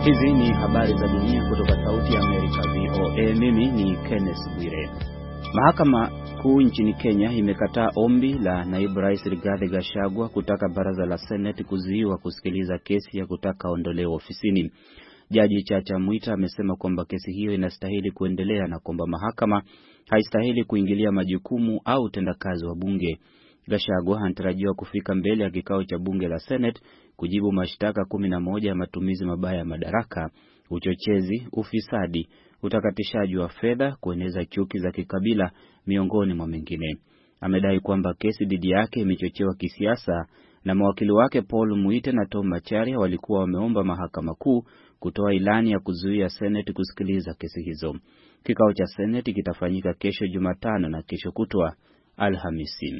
Hizi ni habari za dunia kutoka Sauti ya Amerika VOA. Mimi ni Kenneth Bwire. Mahakama Kuu nchini Kenya imekataa ombi la naibu rais Rigathi Gachagua kutaka baraza la Senate kuzuiwa kusikiliza kesi ya kutaka aondolewe ofisini. Jaji Chacha Mwita amesema kwamba kesi hiyo inastahili kuendelea na kwamba mahakama haistahili kuingilia majukumu au utendakazi wa bunge. Gachagua anatarajiwa kufika mbele ya kikao cha bunge la Senate kujibu mashtaka 11 ya matumizi mabaya ya madaraka, uchochezi, ufisadi, utakatishaji wa fedha, kueneza chuki za kikabila miongoni mwa mengine. Amedai kwamba kesi dhidi yake imechochewa kisiasa na mawakili wake Paul Muite na Tom Macharia walikuwa wameomba mahakama kuu kutoa ilani ya kuzuia Senate kusikiliza kesi hizo. Kikao cha Senate kitafanyika kesho Jumatano na kesho kutwa Alhamisi.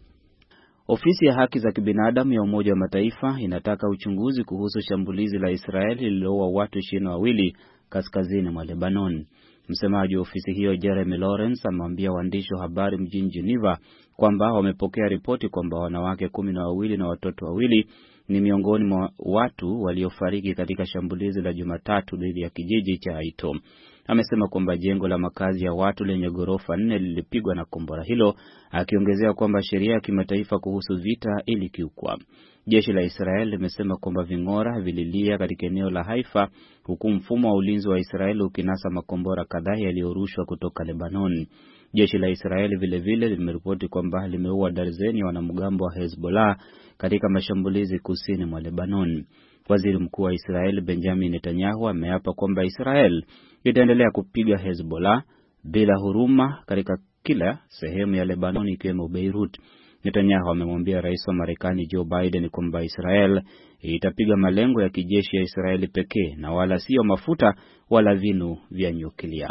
Ofisi ya haki za kibinadamu ya Umoja wa Mataifa inataka uchunguzi kuhusu shambulizi la Israeli lililoua watu 22 kaskazini mwa Lebanon. Msemaji wa ofisi hiyo Jeremy Lawrence amewambia waandishi wa habari mjini Geneva kwamba wamepokea ripoti kwamba wanawake 12 na watoto 2 ni miongoni mwa watu waliofariki katika shambulizi la Jumatatu dhidi ya kijiji cha Aito. Amesema kwamba jengo la makazi ya watu lenye ghorofa 4 lilipigwa na kombora hilo, akiongezea kwamba sheria ya kimataifa kuhusu vita ilikiukwa. Jeshi la Israeli limesema kwamba ving'ora vililia katika eneo la Haifa, huku mfumo wa ulinzi wa Israeli ukinasa makombora kadhaa yaliyorushwa kutoka Lebanon. Jeshi la Israeli vile limeripoti kwamba limeua darzeni ya wanamgambo wa Hezbollah katika mashambulizi kusini mwa Lebanon. Waziri Mkuu wa Israeli Benjamin Netanyahu ameapa kwamba Israel itaendelea kupiga Hezbollah bila huruma katika kila sehemu ya Lebanon ikiwemo Beirut. Netanyahu amemwambia rais wa Marekani Joe Biden kwamba Israel itapiga malengo ya kijeshi ya Israeli pekee na wala sio mafuta wala vinu vya nyuklia.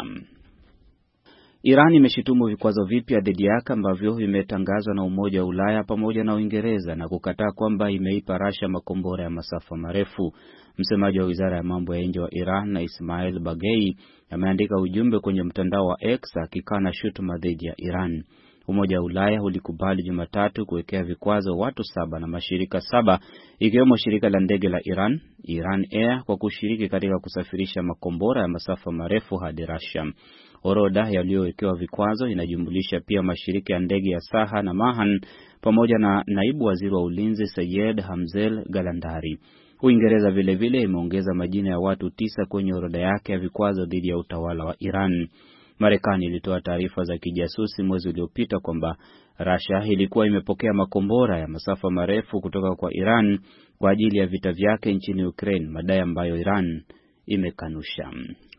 Iran imeshitumu vikwazo vipya dhidi yake ambavyo vimetangazwa na Umoja wa Ulaya pamoja na Uingereza na kukataa kwamba imeipa Russia makombora ya masafa marefu. Msemaji wa Wizara ya Mambo ya Nje wa Iran na Ismail Baghei ameandika ujumbe kwenye mtandao wa X akikana shutuma dhidi ya Iran. Umoja wa Ulaya ulikubali Jumatatu kuwekea vikwazo watu 7 na mashirika 7 ikiwemo shirika la ndege la Iran Air kwa kushiriki katika kusafirisha makombora ya masafa marefu hadi Russia. Orodha yaliyowekewa vikwazo inajumlisha pia mashirika ya ndege ya Saha na Mahan pamoja na naibu waziri wa ulinzi Sayed Hamzel Galandari. Uingereza vile imeongeza majina ya watu 9 kwenye orodha yake ya vikwazo dhidi ya utawala wa Iran. Marekani ilitoa taarifa za kijasusi mwezi uliopita kwamba Russia ilikuwa imepokea makombora ya masafa marefu kutoka kwa Iran kwa ajili ya vita vyake nchini Ukraine, madai ambayo Iran imekanusha.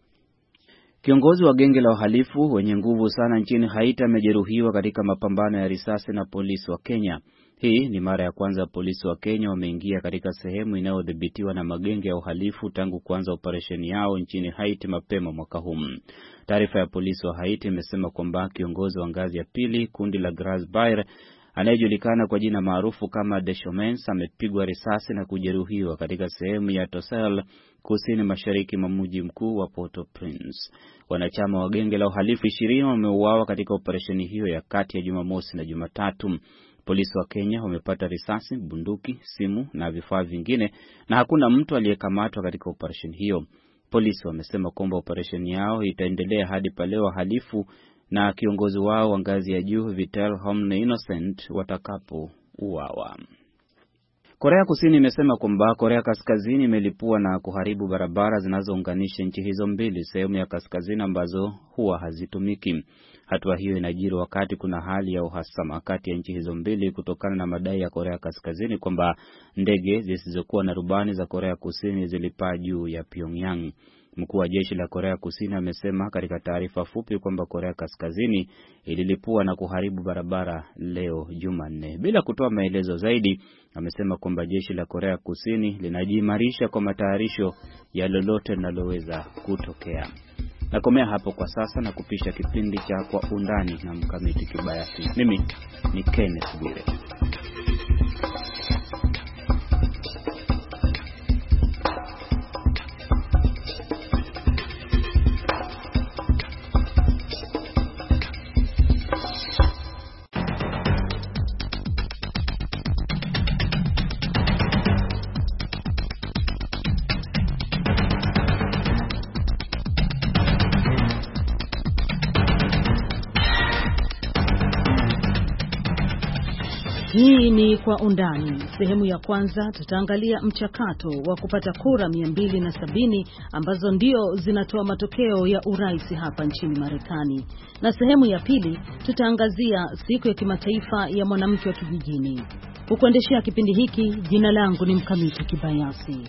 Kiongozi wa genge la uhalifu wenye nguvu sana nchini Haiti amejeruhiwa katika mapambano ya risasi na polisi wa Kenya. Hii ni mara ya kwanza polisi wa Kenya wameingia katika sehemu inayodhibitiwa na magenge ya uhalifu tangu kuanza operesheni yao nchini Haiti mapema mwaka huu. Taarifa ya polisi wa Haiti imesema kwamba kiongozi wa ngazi ya pili, kundi la Grasbaire, anayejulikana kwa jina maarufu kama Deschamens, amepigwa risasi na kujeruhiwa katika sehemu ya Tosel, kusini mashariki mwa mji mkuu wa Port-au-Prince. Wanachama wa genge la uhalifu 20 wameuawa katika operesheni hiyo ya kati ya Jumamosi na Jumatatu. Polisi wa Kenya wamepata risasi, bunduki, simu na vifaa vingine na hakuna mtu aliyekamatwa katika operesheni hiyo. Polisi wamesema kwamba operesheni yao itaendelea hadi pale wahalifu na kiongozi wao wa ngazi ya juu Vital Homne Innocent watakapouawa. Korea Kusini imesema kwamba Korea Kaskazini imelipua na kuharibu barabara zinazounganisha nchi hizo mbili, sehemu ya kaskazini ambazo huwa hazitumiki. Hatua hiyo inajiri wakati kuna hali ya uhasama kati ya nchi hizo mbili kutokana na madai ya Korea Kaskazini kwamba ndege zisizokuwa na rubani za Korea Kusini zilipaa juu ya Pyongyang. Mkuu wa jeshi la Korea Kusini amesema katika taarifa fupi kwamba Korea Kaskazini ililipua na kuharibu barabara leo Jumanne. Bila kutoa maelezo zaidi, amesema kwamba jeshi la Korea Kusini linajiimarisha kwa matayarisho ya lolote linaloweza kutokea. Nakomea hapo kwa sasa na kupisha kipindi cha Kwa Undani na Mkamiti Kibayasi. Mimi ni Kenneth Bwire. Hii ni Kwa Undani. Sehemu ya kwanza tutaangalia mchakato wa kupata kura 270 ambazo ndio zinatoa matokeo ya urais hapa nchini Marekani. Na sehemu ya pili tutaangazia siku ya kimataifa ya mwanamke wa kijijini. Kukuendeshea kipindi hiki, jina langu ni Mkamiti Kibayasi.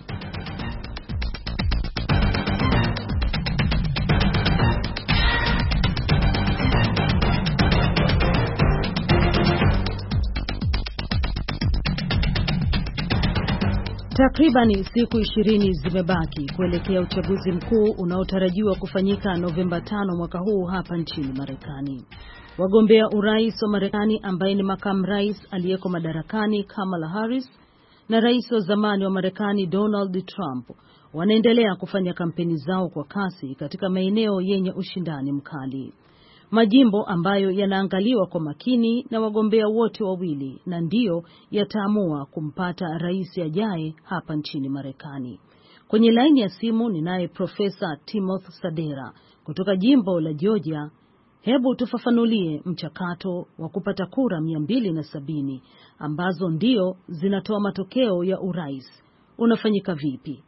Takribani siku 20 zimebaki kuelekea uchaguzi mkuu unaotarajiwa kufanyika Novemba 5 mwaka huu hapa nchini Marekani. Wagombea urais wa Marekani ambaye ni makamu rais aliyeko madarakani Kamala Harris na rais wa zamani wa Marekani Donald Trump wanaendelea kufanya kampeni zao kwa kasi katika maeneo yenye ushindani mkali. Majimbo ambayo yanaangaliwa kwa makini na wagombea wote wawili na ndio yataamua kumpata rais ajaye hapa nchini Marekani. Kwenye laini ya simu ninaye Profesa Timothy Sadera kutoka jimbo la Georgia. Hebu tufafanulie mchakato wa kupata kura 270 ambazo ndio zinatoa matokeo ya urais. Unafanyika vipi?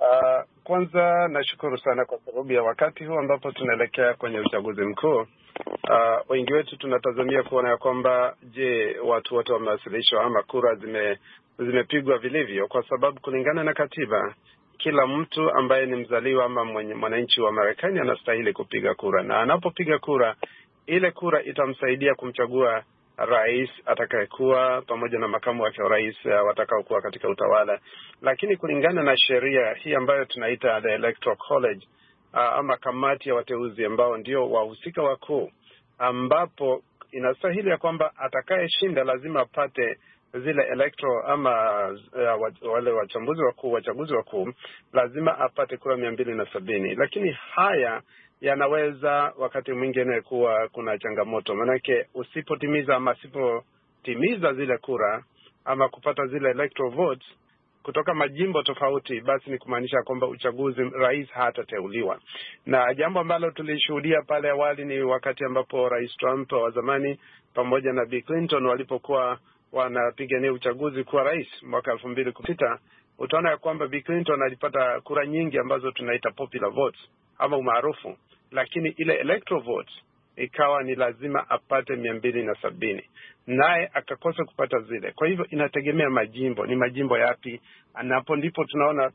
Kwanza nashukuru sana kwa sababu ya wakati huu ambapo tunaelekea kwenye uchaguzi mkuu. Wengi wetu tunatazamia kuona ya kwamba watu wote wamewasilishwa ama kura zimepigwa vilivyo, kwa sababu kulingana na katiba kila mtu ambaye ni mzaliwa ama mwananchi wa Marekani anastahili kupiga kura, na anapopiga kura ile kura itamsaidia kumchagua rais atakayekuwa pamoja na makamu wake wa rais watakaokuwa katika utawala. Lakini kulingana na sheria hii ambayo tunaita the Electoral College ama kamati ya wateuzi ambao ndio wahusika wakuu, ambapo inastahili ya kwamba atakayeshinda lazima apate zile electoral ama wale wachaguzi wakuu lazima apate kura 270. Lakini haya yanaweza wakati mwingine kuwa kuna changamoto, manake usipotimiza ama asipotimiza zile kura ama kupata zile electoral votes kutoka majimbo tofauti, basi ni kumaanisha kwamba uchaguzi rais hatateuliwa. Na jambo ambalo tulishuhudia pale awali ni wakati ambapo Rais Trump wa zamani pamoja na Bill Clinton walipokuwa wanapigania uchaguzi kuwa rais mwaka 2016, utaona ya kwamba Bill Clinton alipata kura nyingi ambazo tunaita popular votes ama umaarufu, lakini ile electoral votes ikawa ni lazima apate 270, naye akakosa kupata zile. Kwa hivyo inategemea majimbo, ni majimbo yapi, anapo ndipo tunaona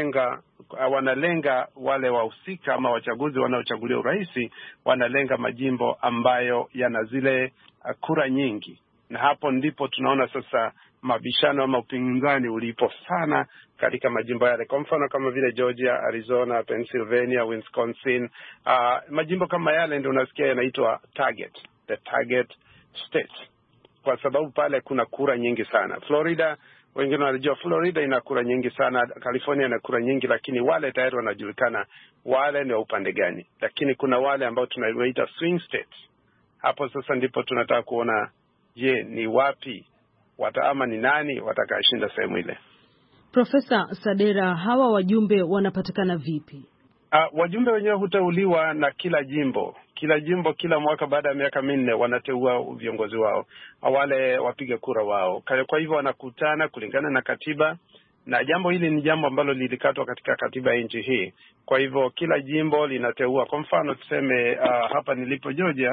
wanalenga wale wahusika ama wachaguzi wanaochagulia urais, wanalenga majimbo ambayo yana zile kura nyingi. Na hapo ndipo tunaona sasa mabishano ama upinzani ulipo sana katika majimbo yale. Kwa mfano kama vile Georgia, Arizona, Pennsylvania, Wisconsin, majimbo kama yale ndio unasikia yanaitwa the target states, kwa sababu pale kuna kura nyingi sana. Florida, wengine wanajua Florida ina kura nyingi sana, California ina kura nyingi, lakini wale tayari wanajulikana wale ni wa upande gani. Lakini kuna wale ambao tunaita swing states. Hapo sasa ndipo tunataka kuona ni wapi ama ni nani watakayeshinda sehemu ile. Profesa Sadera, hawa wajumbe wanapatikana vipi? Wajumbe wenyewe huteuliwa na kila jimbo. Kila mwaka baada ya miaka 4 wanateua viongozi wao, wale wapiga kura wao. Kwa hivyo wanakutana kulingana na katiba, na jambo hili ni jambo ambalo lilikatwa katika katiba ya nchi hii. Kwa hivyo kila jimbo linateua. Kwa mfano hapa nilipo Georgia,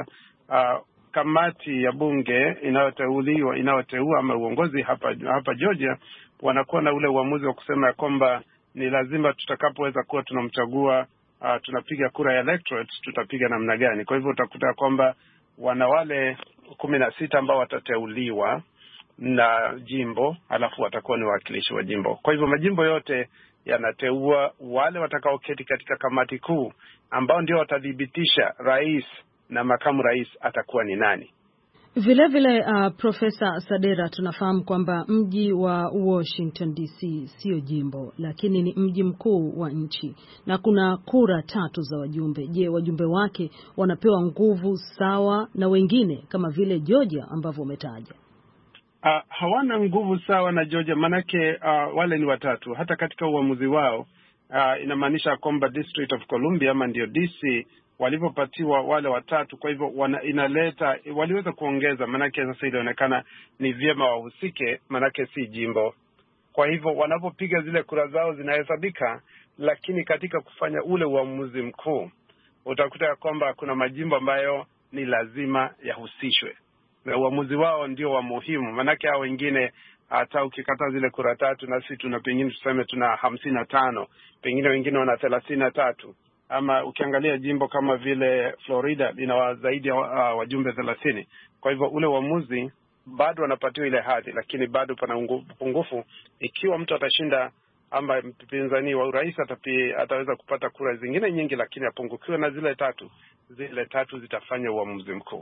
kamati ya bunge inayoteua ama uongozi hapa Georgia wanakuwa na ule uamuzi wa kusema ya kwamba ni lazima tutakapoweza kuwa tunamchagua tunapiga kura ya electorate, tutapiga namna gani. Kwa hivyo utakuta kwamba wana wale 16 ambao watateuliwa na jimbo, alafu watakuwa ni wawakilishi wa jimbo. Kwa hivyo majimbo yote yanateua wale watakaoketi katika kamati kuu ambao ndio watadhibitisha rais na makamu rais atakuwa ni nani. Vile Profesa Sadera, tunafahamu kwamba mji wa Washington DC sio jimbo, lakini ni mji mkuu wa nchi na kuna kura 3 za wajumbe. Je, wajumbe wake wanapewa nguvu sawa na wengine kama vile Georgia ambavyo umetaja? Hawana nguvu sawa na Georgia, manake wale ni watatu. Hata katika uamuzi wao inamaanisha kwamba District of Columbia ama ndio DC walipopatiwa wale watatu. Kwa hivyo waliweza kuongeza, manake sasa ilionekana ni vyema wahusike, manake si jimbo. Kwa hivyo wanapopiga zile kura zao zinahesabika, lakini katika kufanya ule uamuzi mkuu utakuta ya kwamba kuna majimbo ambayo ni lazima yahusishwe na uamuzi wao ndio wa muhimu. Manake hao wengine hata ukikata zile kura tatu, na sisi tuna pengine tuseme tuna 55, pengine wengine wana 33, ama ukiangalia jimbo kama vile Florida lina zaidi ya wajumbe 30. Kwa hivyo ule uamuzi bado wanapatiwa ile hadhi, lakini bado pana upungufu. Ikiwa mtu atashinda ama mpinzani wa urais ataweza kupata kura zingine nyingi, lakini apungukiwe na zile tatu zitafanya uamuzi mkuu.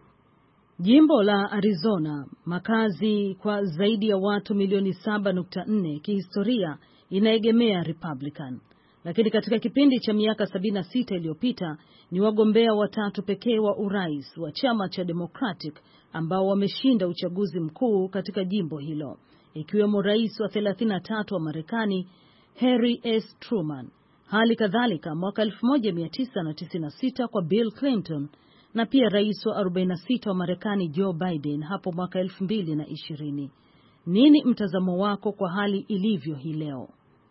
Jimbo la Arizona, makazi kwa zaidi ya watu milioni 7.4, kihistoria inaegemea Republican. Lakini katika kipindi cha miaka 76 iliyopita ni wagombea watatu pekee wa urais wa chama cha Democratic ambao wameshinda uchaguzi mkuu katika jimbo hilo, ikiwemo rais wa 33 wa Marekani Harry S. Truman, hali kadhalika mwaka 1996 kwa Bill Clinton, na pia rais wa 46 wa Marekani Joe Biden hapo mwaka 2020. Nini mtazamo wako kwa hali ilivyo hii leo?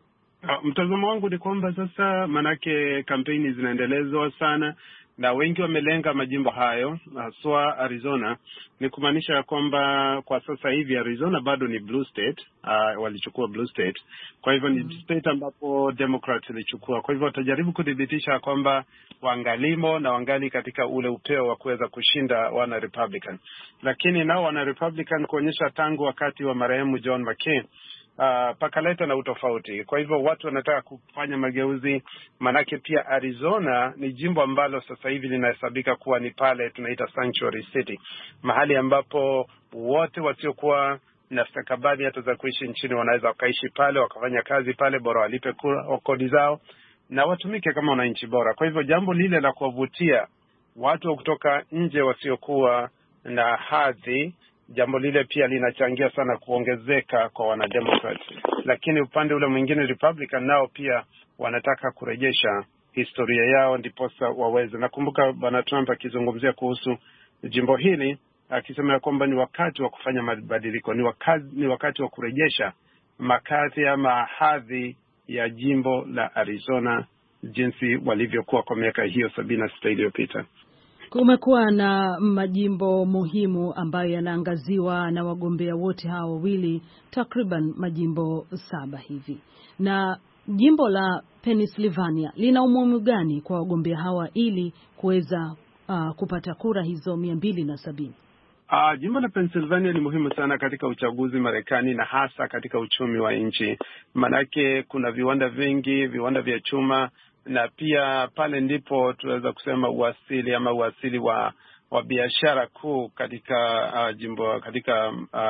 Mtazamo wangu ni kwamba sasa, manake kampeni zinaendelezwa sana na wengi wamelenga majimbo hayo, haswa Arizona. Ni kumaanisha kwamba kwa sasa hivi Arizona bado ni blue state, walichukua blue state. Kwa hivyo ni state ambapo Democrats walichukua. Kwa hivyo watajaribu kudhibitisha kwamba wangalimo na wangali katika ule upeo wa kuweza kushinda wana Republican. Lakini nao wana Republican kuonyesha tangu wakati wa marehemu John McCain pakaleta na utofauti. Kwa hivyo watu wanataka kufanya mageuzi, manake pia Arizona ni jimbo ambalo sasa hivi linahesabika kuwa ni pale tunaita sanctuary city, mahali ambapo wote wasiokuwa na stakabadhi hata za kuishi nchini wanaweza wakaishi pale, wakafanya kazi pale, bora walipe kodi zao na watumike kama wananchi bora. Kwa hivyo jambo lile la kuwavutia watu kutoka nje wasiokuwa na hadhi, jambo lile pia linachangia sana kuongezeka kwa wanademocrat. Lakini upande ule mwingine Republican nao pia wanataka kurejesha historia yao ndiposa waweze. Nakumbuka Bwana Trump akizungumzia kuhusu jimbo hili akisema kwamba ni wakati wa kufanya mabadiliko, ni wakati wa kurejesha makazi ama hadhi ya jimbo la Arizona jinsi walivyokuwa kwa miaka hiyo 76 iliyopita. Kumekuwa na majimbo muhimu ambayo yanaangaziwa na wagombea wote hawa wawili, takriban majimbo 7 hivi. Na jimbo la Pennsylvania lina umuhimu gani kwa wagombea hawa ili kuweza kupata kura hizo 270? Jimbo la Pennsylvania ni muhimu sana katika uchaguzi Marekani, na hasa katika uchumi wa nchi. Manake kuna viwanda vingi, viwanda vya chuma, na pia pale ndipo tunaweza kusema uasili wa biashara kuu katika jimbo, katika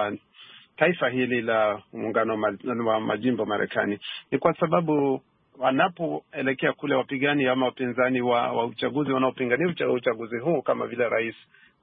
taifa hili la muungano wa majimbo Marekani. Ni kwa sababu wanapoelekea kule wapigani ama wapinzani wa uchaguzi wanaopingania uchaguzi huu, kama vile rais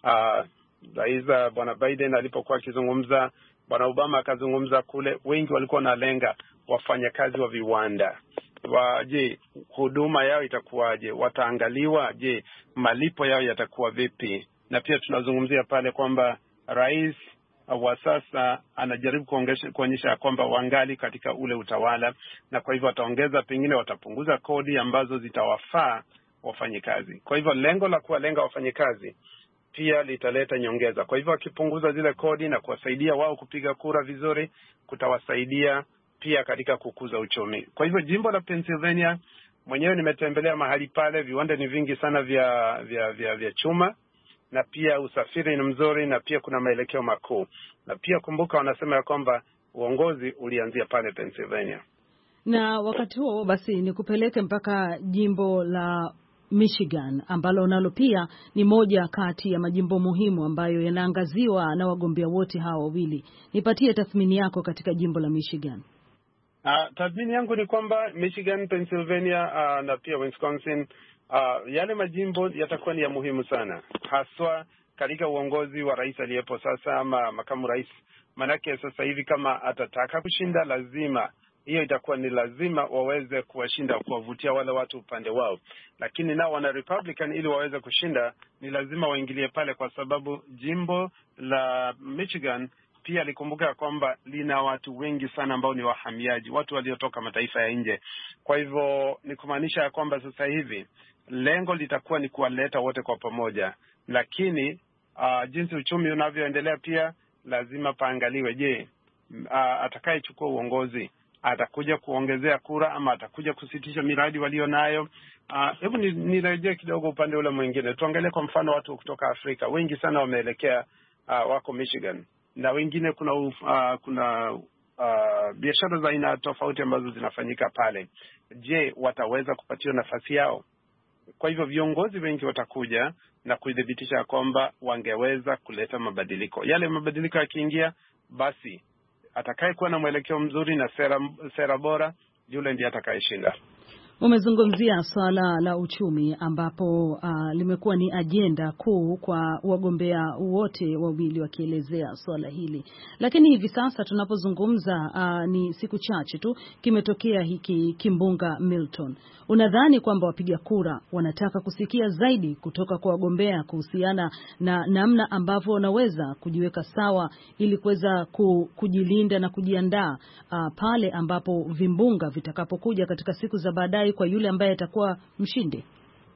Bwana Biden alipokuwa akizungumza, Bwana Obama akazungumza kule, wengi walikuwa wanalenga wafanyakazi wa viwanda. Je, huduma yao itakuwaje? Wataangaliwa? Je, malipo yao yatakuwa vipi? Na pia tunazungumzia pale kwamba rais wa sasa anajaribu kuonyesha kwamba wangali katika ule utawala, na kwa hivyo wataongeza, pengine watapunguza kodi ambazo zitawafaa wafanyikazi. Kwa hivyo lengo la kuwalenga wafanyikazi pia litaleta nyongeza. Kwa hivyo wakipunguza zile kodi na kuwasaidia wao kupiga kura vizuri, kutawasaidia pia katika kukuza uchumi. Kwa hivyo jimbo la Pennsylvania, mwenyewe nimetembelea mahali pale, viwanda ni vingi sana vya chuma, na pia usafiri ni mzuri, na pia kuna maelekeo makuu. Na pia kumbuka wanasema ya kwamba uongozi ulianzia pale Pennsylvania. Na wakati huo basi ni kupeleke mpaka jimbo la Michigan ambalo nalo pia ni moja kati ya majimbo muhimu ambayo yanaangaziwa na wagombea wote hawa wawili. Nipatie tathmini yako katika jimbo la Michigan. Tathmini yangu ni kwamba Michigan, Pennsylvania na pia Wisconsin, yale majimbo yatakuwa ni ya muhimu sana, haswa katika uongozi wa rais aliyepo sasa ama makamu rais. Manake sasa hivi kama atataka kushinda lazima hiyo itakuwa ni lazima waweze kuwashinda, kuwavutia wale watu upande wao. Lakini nao wana Republican, ili waweze kushinda ni lazima waingilie pale, kwa sababu jimbo la Michigan pia likumbuka kwamba lina watu wengi sana ambao ni wahamiaji, watu waliotoka mataifa ya nje. Kwa hivyo ni kumaanisha kwamba sasa hivi lengo litakuwa ni kuwaleta wote kwa pamoja, lakini jinsi uchumi unavyoendelea pia lazima paangaliwe. Je, atakayechukua uongozi atakuja kuongezea kura ama atakuja kusitisha miradi walionayo? Hebu nirejee kidogo upande ule mwingine. Tuangalie kwa mfano watu kutoka Afrika wengi sana wameelekea wako Michigan, na wengine kuna biashara za aina tofauti ambazo zinafanyika pale. Je, wataweza kupatiwa nafasi yao? Kwa hivyo viongozi wengi watakuja na kudhibitisha kwamba wangeweza kuleta mabadiliko. Yale mabadiliko yakiingia, basi atakayekuwa na mwelekeo mzuri na sera bora, yule ndiye atakayeshinda. Umezungumzia swala la uchumi ambapo limekuwa ni ajenda kuu kwa wagombea wote wawili wakielezea swala hili. Lakini hivi sasa tunapozungumza ni siku chache tu kimetokea hiki kimbunga Milton. Unadhani kwamba wapiga kura wanataka kusikia zaidi kutoka kwa wagombea kuhusiana na namna ambavyo wanaweza kujiweka sawa ili kuweza kujilinda na kujiandaa pale ambapo vimbunga vitakapokuja katika siku za baadaye kwa yule ambaye atakuwa mshindi?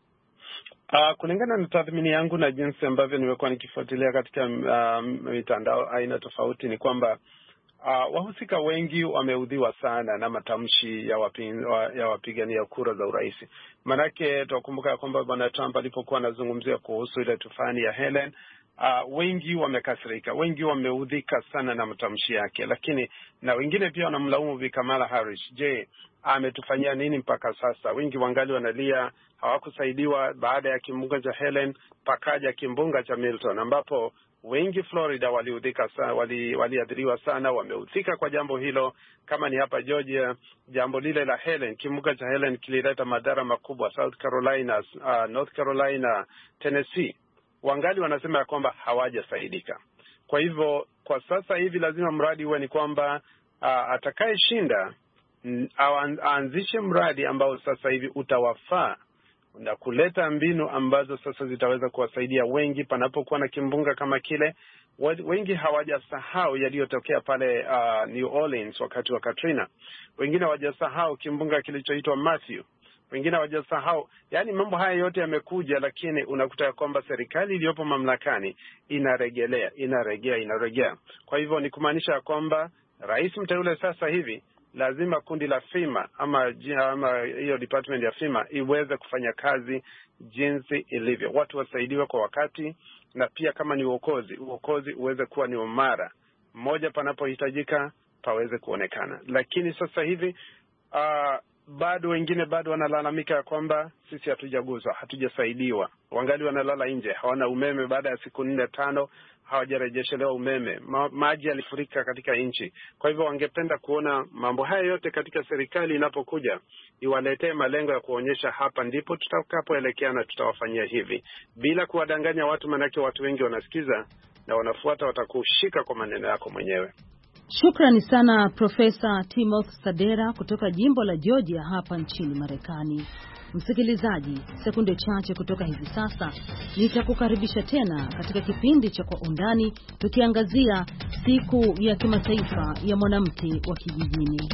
Kulingana na tathmini yangu na jinsi ambavyo nimekuwa nikifuatilia katika mitandao aina tofauti, ni kwamba wahusika wengi wameudhiwa sana na matamshi ya wapigania kura za urais. Manake tukumbuka kwamba Bwana Trump alipokuwa anazungumzia kuhusu ile tufani ya Helen, wengi wamekasirika, wengi wameudhika sana na matamshi yake. Lakini na wengine pia wanamlaumu Bi Kamala Harris. Je, ametufanyia nini mpaka sasa? Wengi wangali wanalia hawakusaidiwa baada ya kimbunga cha Helen pakaja kimbunga cha Milton, ambapo wengi Florida waliudhika sana, waliadhiriwa sana, wameudhika kwa jambo hilo. Kama ni hapa Georgia, jambo lile la Helen, kimbunga cha Helen kilileta madhara makubwa. South Carolina, North Carolina, Tennessee, wangali wanasema ya kwamba hawajasaidika. Kwa hivyo kwa sasa hivi lazima mradi uwe ni kwamba atakayeshinda aanzishe mradi ambao sasa hivi utawafaa na kuleta mbinu ambazo sasa zitaweza kuwasaidia wengi panapokuwa na kimbunga kama kile. Wengi hawajasahau yaliyotokea pale New Orleans wakati wa Katrina. Wengine hawajasahau kimbunga kilichoitwa Matthew. Wengine hawajasahau. Yaani mambo haya yote yamekuja, lakini unakuta kwamba serikali iliyopo mamlakani inaregea. Kwa hivyo ni kumaanisha kwamba rais mteule sasa hivi lazima kundi la FEMA ama hiyo department ya FEMA iweze kufanya kazi jinsi ilivyo. Watu wasaidiwe kwa wakati, na pia kama ni uokozi uweze kuwa ni umara. Mmoja panapohitajika paweze kuonekana. Lakini sasa hivi wengine bado wanalalamika kwamba sisi hatujaguswa, hatujasaidiwa. Wangali wanalala nje, hawana umeme baada ya siku 4-5 hawajarejeshelewa umeme. Maji yalifurika katika nchi. Kwa hivyo wangependa kuona mambo haya yote katika serikali inapokuja iwaletee malengo ya kuonyesha hapa ndipo tutakapoelekea na tutawafanyia hivi, bila kuwadanganya watu, manake watu wengi wanasikiza na wanafuata, watakushika kwa maneno yako mwenyewe. Shukrani sana Profesa Timothy Sadera kutoka jimbo la Georgia hapa nchini Marekani. Msikilizaji, sekunde chache kutoka hivi sasa nitakukaribisha tena katika kipindi cha Kwa Undani, tukiangazia siku ya kimataifa ya mwanamke wa kijijini.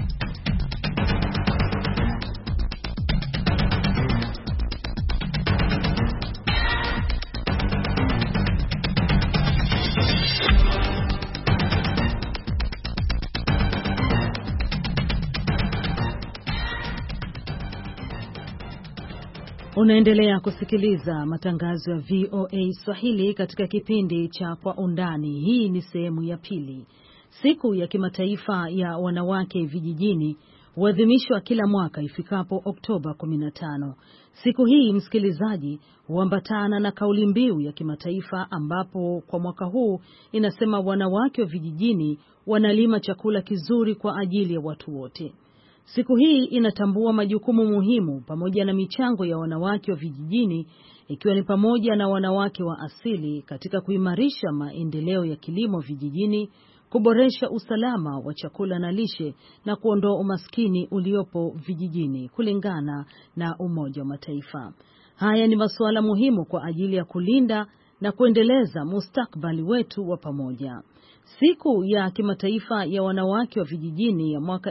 Unaendelea kusikiliza matangazo ya VOA Swahili katika kipindi cha Kwa Undani. Hii ni sehemu ya pili. Siku ya kimataifa ya wanawake vijijini huadhimishwa kila mwaka ifikapo Oktoba 15. Siku hii, msikilizaji, huambatana na kauli mbiu ya kimataifa ambapo kwa mwaka huu inasema wanawake wa vijijini wanalima chakula kizuri kwa ajili ya watu wote. Siku hii inatambua majukumu muhimu pamoja na michango ya wanawake wa vijijini, ikiwa ni pamoja na wanawake wa asili katika kuimarisha maendeleo ya kilimo vijijini, kuboresha usalama wa chakula na lishe na kuondoa umaskini uliopo vijijini kulingana na Umoja wa Mataifa. Haya ni masuala muhimu kwa ajili ya kulinda na kuendeleza mustakabali wetu wa pamoja. Siku ya kimataifa ya wanawake wa vijijini ya mwaka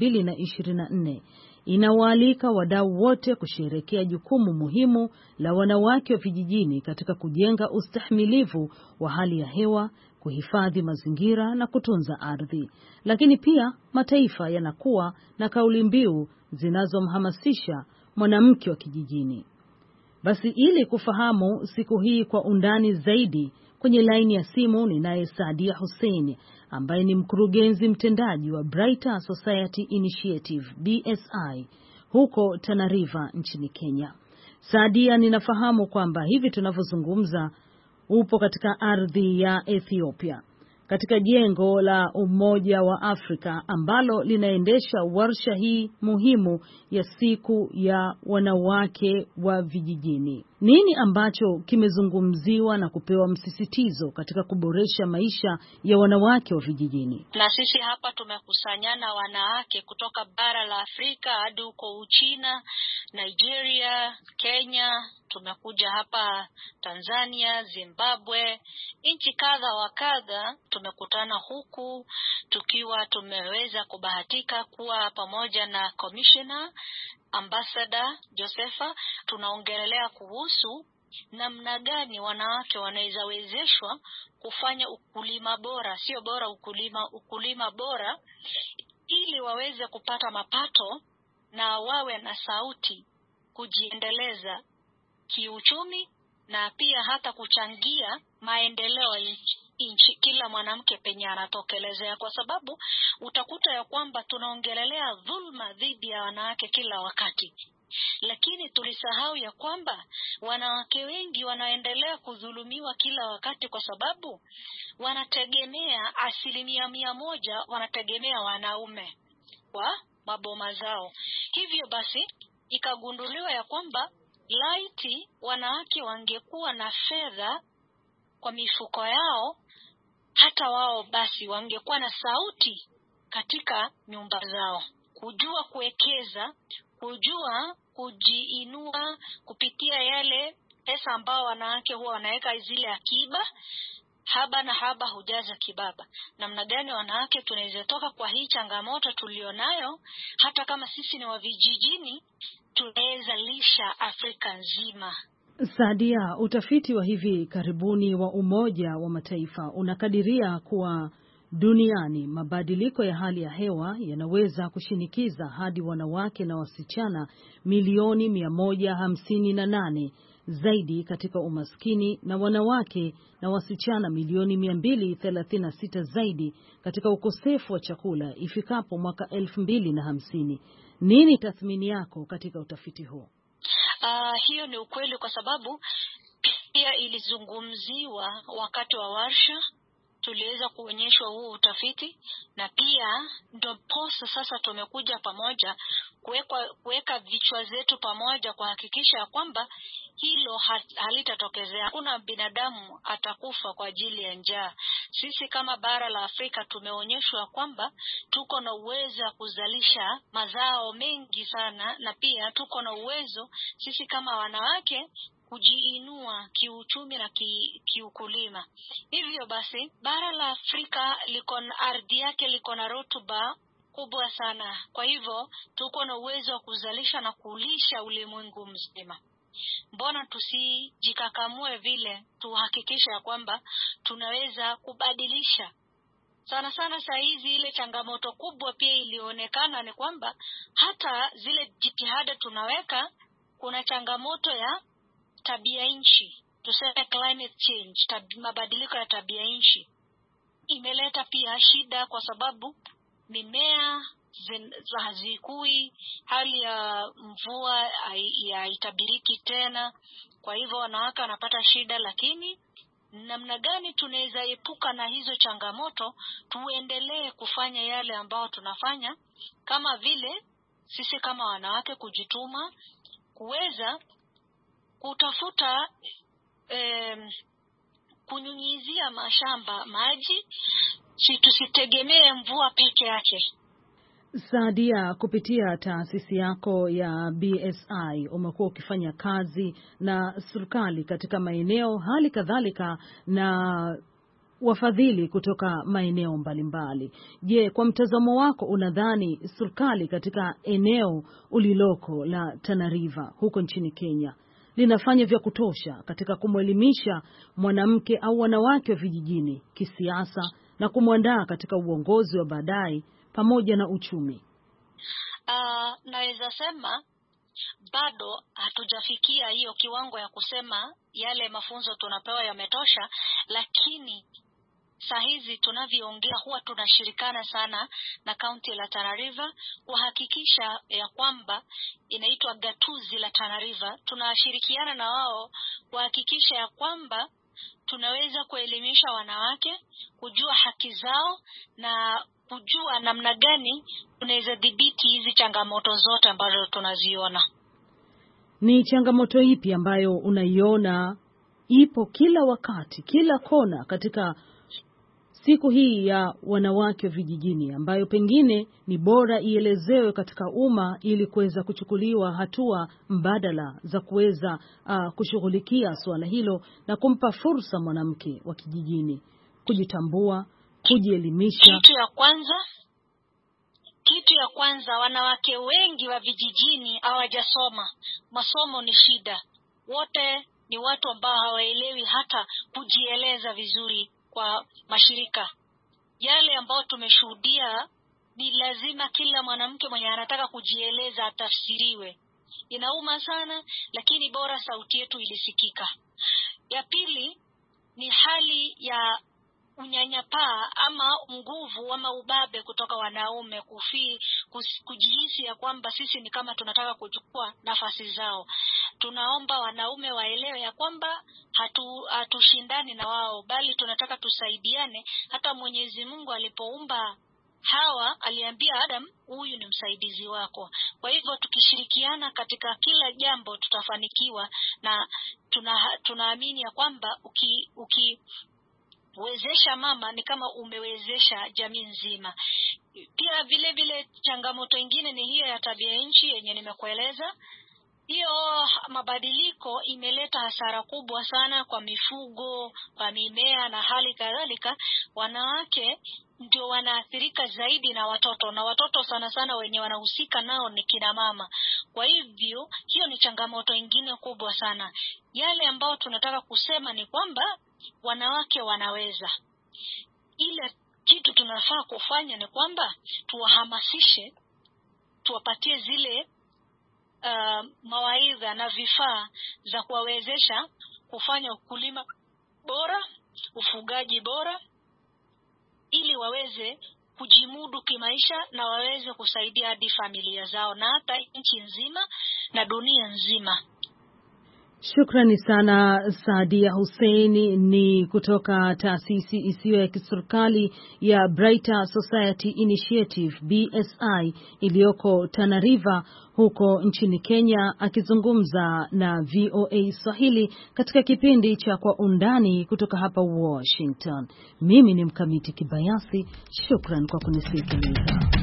2024 inawaalika wadau wote kusherehekea jukumu muhimu la wanawake wa vijijini katika kujenga ustahimilivu wa hali ya hewa, kuhifadhi mazingira na kutunza ardhi. Lakini pia mataifa yanakuwa na kauli mbiu zinazomhamasisha mwanamke wa kijijini. Basi ili kufahamu siku hii kwa undani zaidi, kwenye laini ya simu ninaye Saadia Hussein ambaye ni mkurugenzi mtendaji wa Brighter Society Initiative BSI huko Tana River nchini Kenya. Saadia, ninafahamu kwamba hivi tunavyozungumza upo katika ardhi ya Ethiopia, katika jengo la Umoja wa Afrika ambalo linaendesha warsha hii muhimu ya siku ya wanawake wa vijijini. Nini ambacho kimezungumziwa na kupewa msisitizo katika kuboresha maisha ya wanawake wa vijijini? Na sisi hapa tumekusanyana wanawake kutoka bara la Afrika hadi huko Uchina, Nigeria, Kenya, tumekuja hapa Tanzania, Zimbabwe, nchi kadha wa kadha. Tumekutana huku tukiwa tumeweza kubahatika kuwa pamoja na Commissioner Ambassador Josepha. Tunaongelea kuhusu namna gani wanawake wanaweza wezeshwa kufanya ukulima bora, sio bora ukulima bora, ili waweze kupata mapato na wawe na sauti kujiendeleza kiuchumi na pia hata kuchangia maendeleo ya nchi, kila mwanamke penye anatokelezea, kwa sababu utakuta ya kwamba tunaongelelea dhulma dhidi ya wanawake kila wakati, lakini tulisahau ya kwamba wanawake wengi wanaendelea kudhulumiwa kila wakati kwa sababu wanategemea 100% wanategemea wanaume kwa maboma zao. Hivyo basi ikagunduliwa ya kwamba laiti wanawake wangekuwa na fedha kwa mifuko yao, hata wao basi wangekuwa na sauti katika nyumba zao, kujua kuwekeza, kujua kujiinua kupitia yale pesa ambao wanawake huwa wanaweka zile akiba. Haba na haba hujaza kibaba. Namna gani wanawake tunaweza toka kwa hii changamoto tulionayo, hata kama sisi ni wa vijijini, tunaweza lisha Afrika nzima. Saadia, utafiti wa hivi karibuni wa Umoja wa Mataifa unakadiria kuwa duniani mabadiliko ya hali ya hewa yanaweza kushinikiza hadi wanawake na wasichana milioni 158 zaidi katika umaskini na wanawake na wasichana milioni 236 zaidi katika ukosefu wa chakula ifikapo mwaka 2050. Nini tathmini yako katika utafiti huo? Hiyo ni ukweli, kwa sababu pia ilizungumziwa wakati wa warsha. Tuliweza kuonyeshwa huu utafiti, na pia ndio posa sasa tumekuja pamoja kuweka vichwa zetu pamoja kuhakikisha ya kwamba hilo halitatokezea. Hakuna binadamu atakufa kwa ajili ya njaa. Sisi kama bara la Afrika tumeonyeshwa kwamba tuko na uwezo wa kuzalisha mazao mengi sana, na pia tuko na uwezo sisi kama wanawake kujiinua kiuchumi na kiukulima. Hivyo basi bara la Afrika ardhi yake liko na rutuba kubwa sana. Kwa hivyo tuko na uwezo wa kuzalisha na kulisha ulimwengu mzima. Mbona tusijikakamue vile, tuhakikisha kwamba tunaweza kubadilisha? Sana saa hizi ile changamoto kubwa pia ilionekana ni kwamba hata zile jitihada tunaweka, kuna changamoto ya tabia nchi, tuseme climate change, mabadiliko ya tabia nchi imeleta pia shida, kwa sababu mimea hazikui, hali ya mvua haitabiriki tena. Kwa hivyo wanawake wanapata shida, lakini namna gani tunaweza epuka na hizo changamoto? Tuendelee kufanya yale ambao tunafanya, kama vile sisi kama wanawake kujituma, kuweza kutafuta kunyunyizia mashamba maji, tusitegemee mvua peke yake. Saadia, kupitia taasisi yako ya BSI umekuwa ukifanya kazi na serikali katika maeneo, hali kadhalika na wafadhili kutoka maeneo mbalimbali. Je, kwa mtazamo wako unadhani serikali katika eneo uliloko la Tana River huko nchini Kenya linafanya vya kutosha katika kumwelimisha mwanamke au wanawake wa vijijini kisiasa na kumwandaa katika uongozi wa baadaye pamoja na uchumi? Naweza sema bado hatujafikia hiyo kiwango ya kusema yale mafunzo tunapewa yametosha, lakini saa hizi tunavyoongea huwa tunashirikana sana na kaunti la Tana River kuhakikisha ya kwamba inaitwa gatuzi la Tana River. Tunashirikiana na wao kuhakikisha ya kwamba tunaweza kuelimisha wanawake kujua haki zao na kujua namna gani tunaweza dhibiti hizi changamoto zote ambazo tunaziona. Ni changamoto ipi ambayo unaiona ipo kila wakati, kila kona katika siku hii ya wanawake vijijini, ambayo pengine ni bora ielezewe katika umma ili kuweza kuchukuliwa hatua mbadala za kuweza kushughulikia swala hilo na kumpa fursa mwanamke wa kijijini kujitambua, kujielimisha? Kitu ya kwanza, wanawake wengi wa vijijini hawajasoma. Masomo ni shida. Wote ni watu ambao hawaelewi hata kujieleza vizuri kwa mashirika. Yale ambao tumeshuhudia ni lazima kila mwanamke mwenye anataka kujieleza atafsiriwe. Inauma sana, lakini bora sauti yetu ilisikika. Ya pili ni hali ya unyanyapaa ama nguvu ama ubabe kutoka wanaume kujihisi ya kwamba sisi ni kama tunataka kuchukua nafasi zao. Tunaomba wanaume waelewe ya kwamba hatushindani na wao, bali tunataka tusaidiane. Hata Mwenyezi Mungu alipoumba Hawa aliambia Adam, huyu ni msaidizi wako. Kwa hivyo tukishirikiana katika kila jambo tutafanikiwa, na tunaamini ya kwamba ukiwezesha mama ni kama umewezesha jamii nzima. Pia vile vile changamoto nyingine ni hiyo ya tabia nchi yenye nimekueleza. Hiyo mabadiliko imeleta hasara kubwa sana kwa mifugo, kwa mimea na hali kadhalika. Wanawake ndio wanaathirika zaidi na watoto sana sana wenye wanahusika nao ni kina mama. Kwa hivyo hiyo ni changamoto nyingine kubwa sana. Yale ambao tunataka kusema ni kwamba wanawake wanaweza. Ile kitu tunafaa kufanya ni kwamba tuwahamasishe, tuwapatie zile mawaidha na vifaa za kuwawezesha kufanya ukulima bora, ufugaji bora, ili waweze kujimudu kimaisha na waweze kusaidia hadi familia zao na hata nchi nzima na dunia nzima. Shukrani sana Saadia Hussein, ni kutoka taasisi isiyo ya kiserikali ya Brighter Society Initiative BSI iliyoko Tana River huko nchini Kenya, akizungumza na VOA Swahili katika kipindi cha Kwa Undani kutoka hapa Washington. Mimi ni Mkamiti Kibayasi, shukran kwa kunisikiliza.